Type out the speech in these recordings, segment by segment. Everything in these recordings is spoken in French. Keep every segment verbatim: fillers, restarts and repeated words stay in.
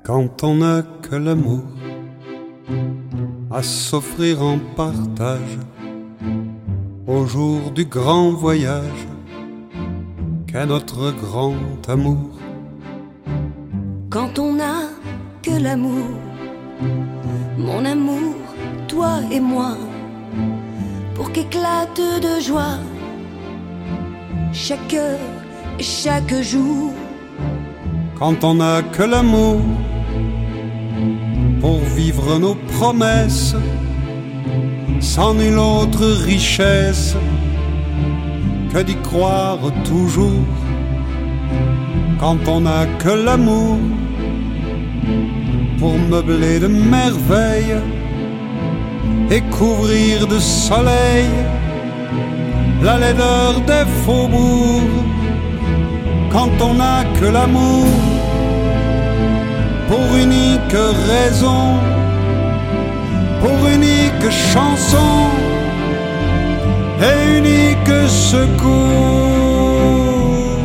Quand on n'a que l'amour à s'offrir en partage au jour du grand voyage qu'est notre grand amour. Quand on n'a que l'amour, mon amour, toi et moi, pour qu'éclate de joie chaque heure et chaque jour. Quand on n'a que l'amour pour vivre nos promesses, sans nulle autre richesse que d'y croire toujours. Quand on n'a que l'amour pour meubler de merveilles et couvrir de soleil la laideur des faubourgs. Quand on n'a que l'amour pour unique raison, pour unique chanson et unique secours.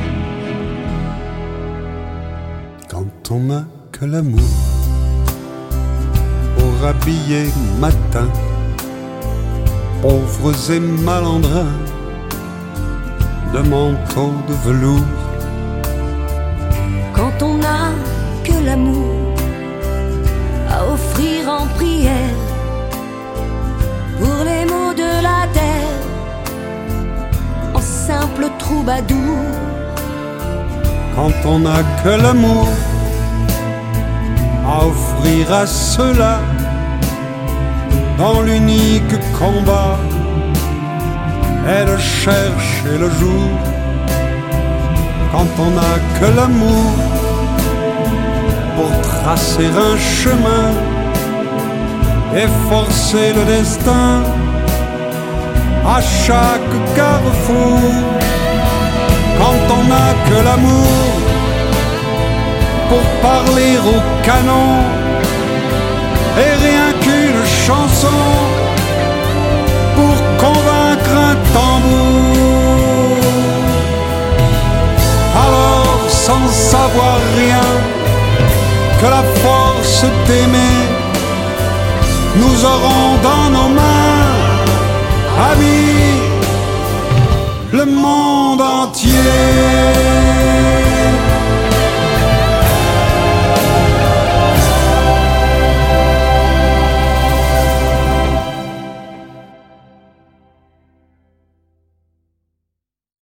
Quand on n'a que l'amour pour habiller matin pauvres et malandrins de manteaux de velours. Quand on n'a que l'amour à offrir en prière pour les maux de la terre, en simple troubadour. Quand on n'a que l'amour à offrir à ceux-là dans l'unique combat est de chercher le jour. Quand on n'a que l'amour pour tracer un chemin et forcer le destin à chaque carrefour. Quand on n'a que l'amour pour parler au canon et rien qu'une chanson pour convaincre un tambour. Alors sans savoir rien que la force d'aimer, nous aurons dans nos mains, amis, le monde entier.